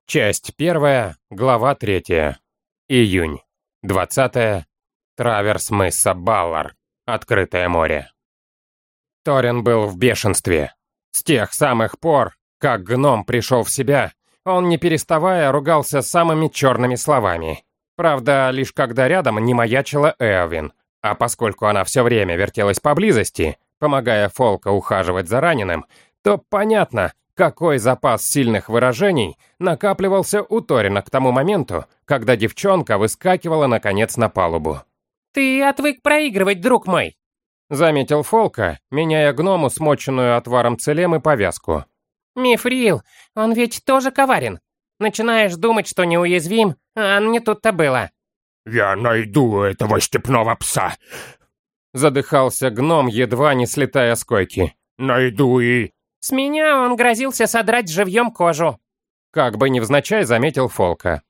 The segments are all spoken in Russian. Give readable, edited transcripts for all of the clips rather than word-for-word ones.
Часть 1, глава 3. Июнь. 20. Траверс мыса Баллар. Открытое море. Торин был в бешенстве. С тех самых пор, как гном пришел в себя, он, не переставая, ругался самыми черными словами. Правда, лишь когда рядом не маячила Эовин, а поскольку она все время вертелась поблизости, помогая Фолка ухаживать за раненым, то понятно, какой запас сильных выражений накапливался у Торина к тому моменту, когда девчонка выскакивала наконец на палубу. «Ты отвык проигрывать, друг мой!» Заметил Фолка, меняя гному смоченную отваром целемы повязку. «Мифрил, он ведь тоже коварен. Начинаешь думать, что неуязвим, а не тут-то было». «Я найду этого степного пса!» Задыхался гном, едва не слетая с койки. «Найду и...» «С меня он грозился содрать живьем кожу». Как бы невзначай заметил Фолка.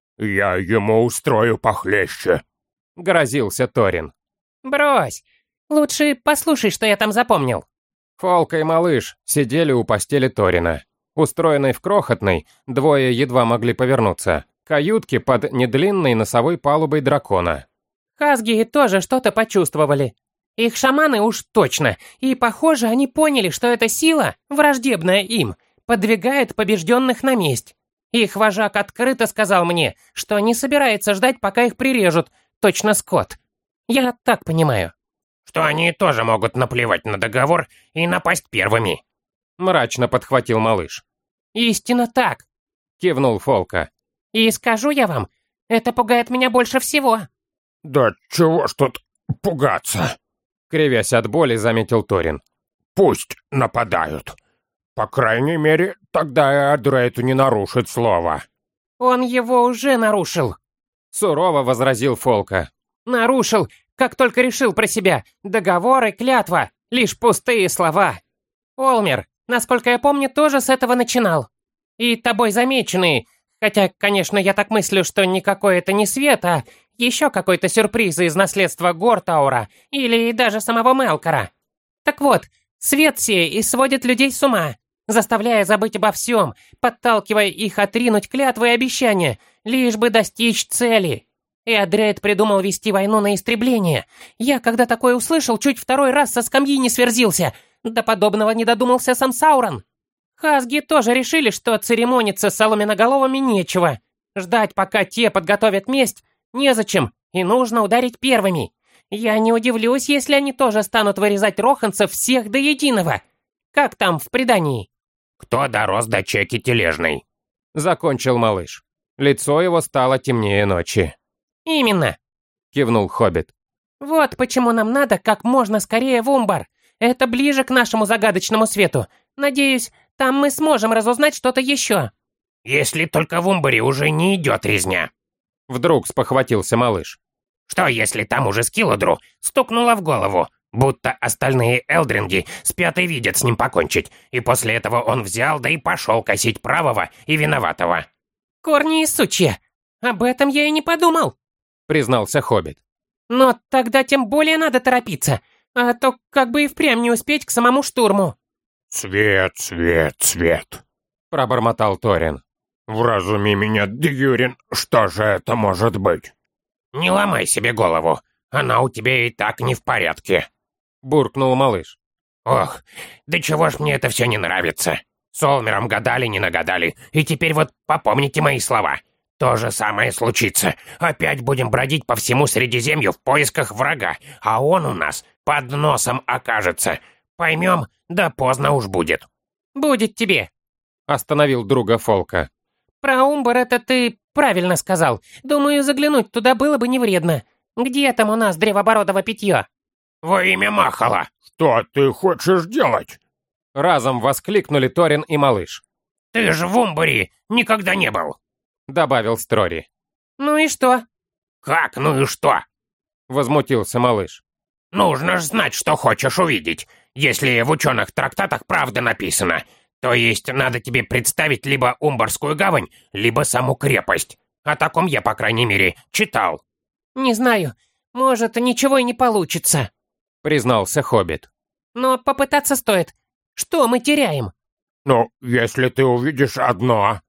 «Я ему устрою похлеще!» Грозился Торин. «Брось! Лучше послушай, что я там запомнил». Фолка и малыш сидели у постели Торина. Устроенной в крохотной, двое едва могли повернуться, каютке под недлинной носовой палубой дракона. Хазги тоже что-то почувствовали. Их шаманы уж точно, и, похоже, они поняли, что эта сила, враждебная им, подвигает побежденных на месть. Их вожак открыто сказал мне, что не собирается ждать, пока их прирежут, точно скот. Я так понимаю. Что они тоже могут наплевать на договор и напасть первыми. Мрачно подхватил малыш. Истинно так, Кивнул Фолка. и скажу я вам, это пугает меня больше всего. «Да чего ж тут пугаться? Кривясь от боли, заметил Торин. Пусть нападают. По крайней мере, тогда Эдрейту не нарушит слово». Он его уже нарушил. Сурово возразил Фолка. Нарушил, как только решил про себя. Договор и клятва, лишь пустые слова. Олмер, насколько я помню, тоже с этого начинал. И тобой замеченные, хотя, конечно, я так мыслю, что никакой это не свет, а еще какой-то сюрприз из наследства Гортаура или даже самого Мелкора. Так вот, свет сей и сводит людей с ума, заставляя забыть обо всем, подталкивая их отринуть клятвы и обещания, лишь бы достичь цели. Эодрейд придумал вести войну на истребление. Я, когда такое услышал, чуть второй раз со скамьи не сверзился. До подобного не додумался сам Саурон. Хазги тоже решили, что церемониться с соломенноголовыми нечего. Ждать, пока те подготовят месть, незачем, и нужно ударить первыми. Я не удивлюсь, если они тоже станут вырезать роханцев всех до единого. Как там в предании? Кто дорос до чеки тележной? Закончил малыш. Лицо его стало темнее ночи. Именно. Кивнул Хоббит. Вот почему нам надо как можно скорее в Умбар. Это ближе к нашему загадочному свету. Надеюсь, там мы сможем разузнать что-то еще. Если только в Умбаре уже не идет резня. Вдруг спохватился малыш. Что если там уже Скилодру стукнуло в голову, будто остальные элдринги спят и видят с ним покончить, и после этого он взял да и пошел косить правого и виноватого. Корни и сучья. Об этом я и не подумал. Признался Хоббит. Но тогда тем более надо торопиться, а то как бы и впрямь не успеть к самому штурму. «Свет, свет, свет!» Пробормотал Торин. «Вразуми меня, Дьюрин, что же это может быть?» Не ломай себе голову, она у тебя и так не в порядке. Буркнул малыш. Ох, да чего ж мне это все не нравится. С Олмером гадали, не нагадали, и теперь вот попомните мои слова. То же самое случится. Опять будем бродить по всему Средиземью в поисках врага, а он у нас под носом окажется. Поймем, да поздно уж будет. Будет тебе. Остановил друга Фолка. Про Умбар это ты правильно сказал. Думаю, заглянуть туда было бы не вредно. Где там у нас древобородово питье? Во имя Махала. «Что ты хочешь делать?» Разом воскликнули Торин и малыш. Ты же в Умбаре никогда не был. Добавил Строри. Ну и что? Как, ну и что? Возмутился малыш. Нужно ж знать, что хочешь увидеть. Если в ученых трактатах правда написано. То есть надо тебе представить либо Умбарскую гавань, либо саму крепость. О таком я, по крайней мере, читал. Не знаю. Может, ничего и не получится. Признался Хоббит. Но попытаться стоит. Что мы теряем? «Ну, если ты увидишь одно...»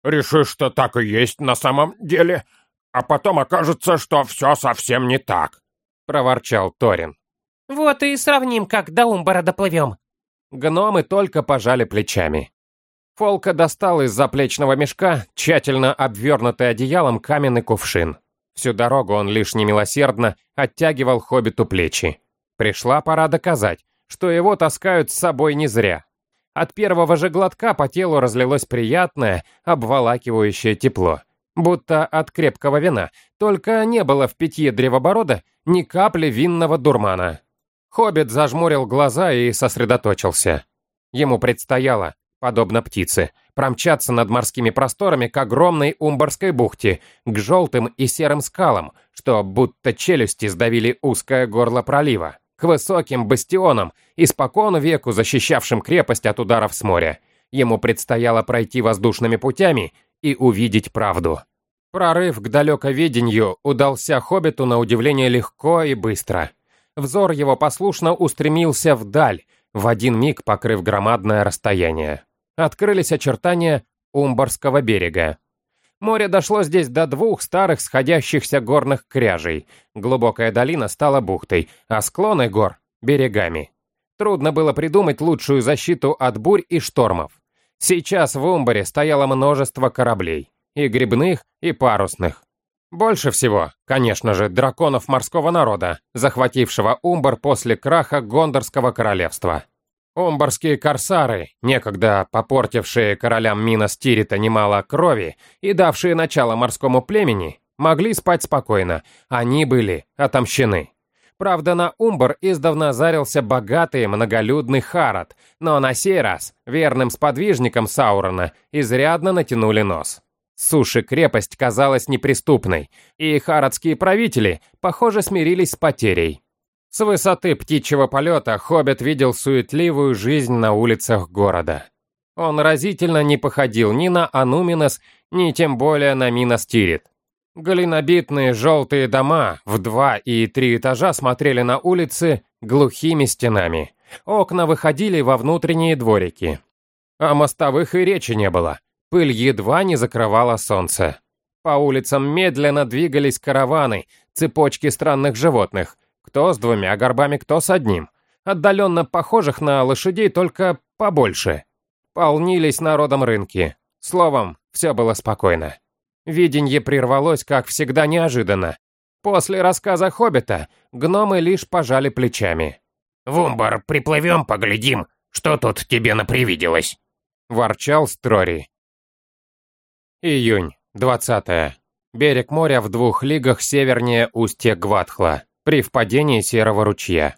Решишь, что так и есть на самом деле, а потом окажется, что все совсем не так», — проворчал Торин. Вот и сравним, как до Умбара доплывем. Гномы только пожали плечами. Фолка достал из заплечного мешка тщательно обвернутый одеялом каменный кувшин. Всю дорогу он лишь немилосердно оттягивал хоббиту плечи. Пришла пора доказать, что его таскают с собой не зря. От первого же глотка по телу разлилось приятное, обволакивающее тепло. Будто от крепкого вина, только не было в питье древоборода ни капли винного дурмана. Хоббит зажмурил глаза и сосредоточился. Ему предстояло, подобно птице, промчаться над морскими просторами к огромной Умбарской бухте, к желтым и серым скалам, что будто челюсти сдавили узкое горло пролива, к высоким бастионам, испокон веку защищавшим крепость от ударов с моря. Ему предстояло пройти воздушными путями и увидеть правду. Прорыв к далековедению удался хоббиту на удивление легко и быстро. Взор его послушно устремился вдаль, в один миг покрыв громадное расстояние. Открылись очертания Умбарского берега. Море дошло здесь до двух старых сходящихся горных кряжей. Глубокая долина стала бухтой, а склоны гор — берегами. Трудно было придумать лучшую защиту от бурь и штормов. Сейчас в Умбаре стояло множество кораблей, и гребных, и парусных. Больше всего, конечно же, драконов морского народа, захватившего Умбар после краха Гондорского королевства. Умбарские корсары, некогда попортившие королям Минас Тирита немало крови и давшие начало морскому племени, могли спать спокойно, они были отомщены. Правда, на Умбар издавна зарился богатый многолюдный Харад, но на сей раз верным сподвижникам Саурона изрядно натянули нос. С суши крепость казалась неприступной, и харадские правители, похоже, смирились с потерей. С высоты птичьего полета хоббит видел суетливую жизнь на улицах города. Он разительно не походил ни на Ануминас, ни тем более на Минас Тирит. Глинобитные желтые дома в 2 и 3 этажа смотрели на улицы глухими стенами. Окна выходили во внутренние дворики. О мостовых и речи не было. Пыль едва не закрывала солнце. По улицам медленно двигались караваны, цепочки странных животных, кто с 2 горбами, кто с одним, отдаленно похожих на лошадей, только побольше. Полнились народом рынки. Словом, все было спокойно. Виденье прервалось, как всегда, неожиданно. После рассказа хоббита гномы лишь пожали плечами. «В Умбар приплывем, поглядим, что тут тебе напривиделось», — ворчал Строри. Июнь, 20. Берег моря в 2 лигах севернее устья Гватхла, при впадении Серого ручья.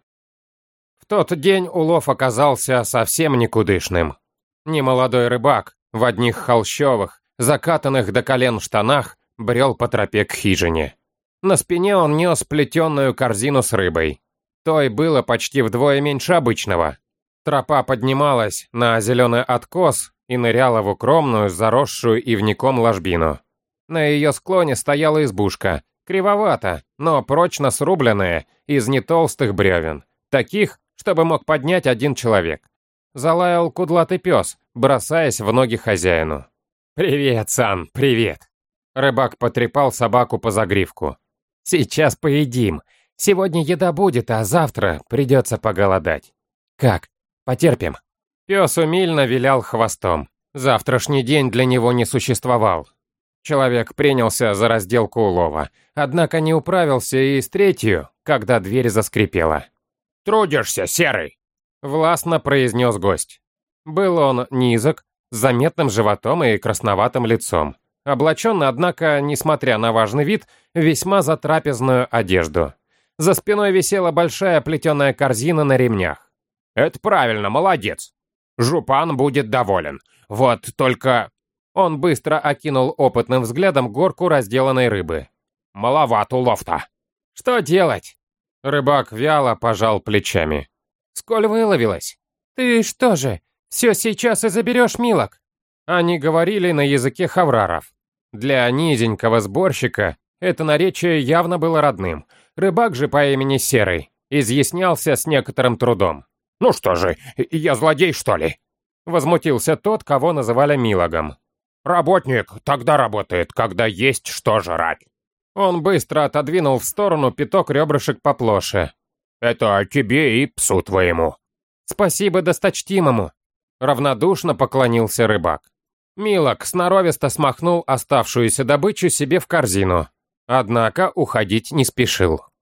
В тот день улов оказался совсем никудышным. Немолодой рыбак в одних холщовых, закатанных до колен штанах, брел по тропе к хижине. На спине он нес плетеную корзину с рыбой. Той было почти вдвое меньше обычного. Тропа поднималась на зеленый откос и ныряла в укромную, заросшую ивняком ложбину. На ее склоне стояла избушка, кривовато, но прочно срубленная из нетолстых бревен, таких, чтобы мог поднять один человек. Залаял кудлатый пес, бросаясь в ноги хозяину. «Привет, Сан, привет!» Рыбак потрепал собаку по загривку. «Сейчас поедим. Сегодня еда будет, а завтра придется поголодать. Как, потерпим?» Пес умильно вилял хвостом. Завтрашний день для него не существовал. Человек принялся за разделку улова, однако не управился и с 3-ю, когда дверь заскрипела. «Трудишься, Серый?» — властно произнес гость. Был он низок, с заметным животом и красноватым лицом. Облачен, однако, несмотря на важный вид, весьма затрапезную одежду. За спиной висела большая плетеная корзина на ремнях. «Это правильно, молодец. Жупан будет доволен. Вот только...» Он быстро окинул опытным взглядом горку разделанной рыбы. «Маловат улов-то». «Что делать?» Рыбак вяло пожал плечами. «Сколь выловилось? Ты что же, все сейчас и заберешь милок?» Они говорили на языке хавраров. Для низенького сборщика это наречие явно было родным. Рыбак же по имени Серый изъяснялся с некоторым трудом. «Ну что же, я злодей, что ли?» Возмутился тот, кого называли Милогом. Работник тогда работает, когда есть что жрать. Он быстро отодвинул в сторону пяток ребрышек поплоше. Это тебе и псу твоему. Спасибо досточтимому. Равнодушно поклонился рыбак. Милок сноровисто смахнул оставшуюся добычу себе в корзину. Однако уходить не спешил.